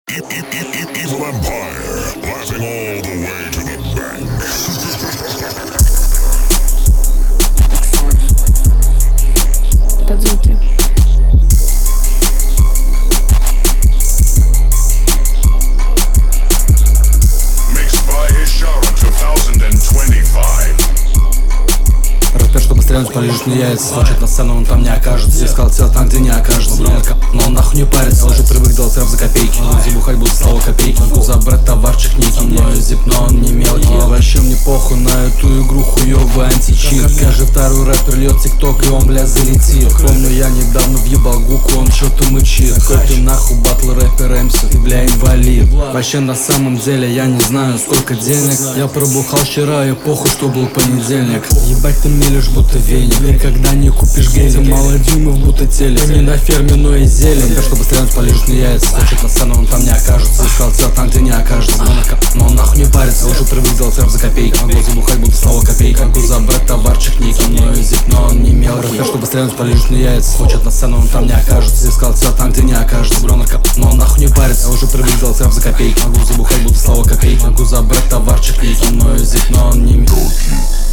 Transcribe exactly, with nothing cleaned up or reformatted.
Evil Empire, laughing all the way to the bank. Под звуки. Mixed by Ishara две тысячи двадцать пять. Рэпер, чтобы стрелять, полежит на яйца. Хочет на сцену, он там не окажется. Искал цел там, где не окажется. Но он нахуй не парится, он уже привык делать рэп за копейки. Забухать будут слова копейки. Могу забрать товарчик некий. Мною зип, но он не мелкий. И вообще мне похуй на эту игру, хуёвый античит. Скажет второй рэпер, льет тикток, и он, бля, залетит. Помню, я недавно въебал гуку, он что-то мычит. Какой ты нахуй батл рэпер эмси, ты, бля, инвалид. Вообще на самом деле я не знаю, сколько денег. Я пробухал вчера, и похуй, что был понедельник. Ебать, ты мелешь, будто веник. Никогда не купишь гелик. Мало дюймов, будто телек. Не на ферме, но и зелень. Рэпер, чтобы стрелять, полежит на яйца. Хочет на сцену, он там не окажется. Искал цел там, где не окажется. Но он нахуй не парится, уже привык делать рэп за копейки. Могу забухать, будто слова копейки. Могу забрать товарчик некий. Мною зип, но он не мелкий. Рэпер, чтобы стрелять, полежит на яйца. Хочет на сцену, он там не окажется. Искал цел там, где не окажется. Но он нахуй не парится, уже привык делать рэп за копейки. Могу забухать, будто слова копейки. Могу забрать товарчик некий. Мною зип, но он не мелкий.